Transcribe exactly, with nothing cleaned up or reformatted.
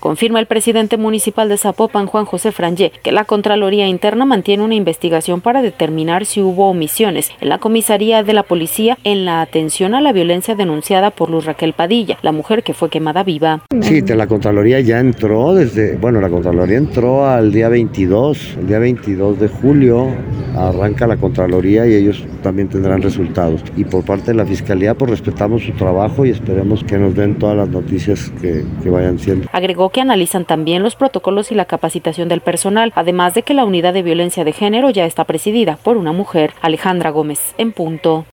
Confirma el presidente municipal de Zapopan, Juan José Frangé, que la Contraloría Interna mantiene una investigación para determinar si hubo omisiones en la comisaría de la policía en la atención a la violencia denunciada por Luz Raquel Padilla, la mujer que fue quemada viva. Sí, de la Contraloría ya entró desde, bueno, la Contraloría entró al día veintidós, el día veintidós de julio arranca la Contraloría y ellos también tendrán resultados. Y por parte de la Fiscalía, pues respetamos su trabajo y esperemos que nos den todas las noticias que, que vayan siendo. Agregó que analizan también los protocolos y la capacitación del personal, además de que la unidad de violencia de género ya está presidida por una mujer. Alejandra Gómez, en punto.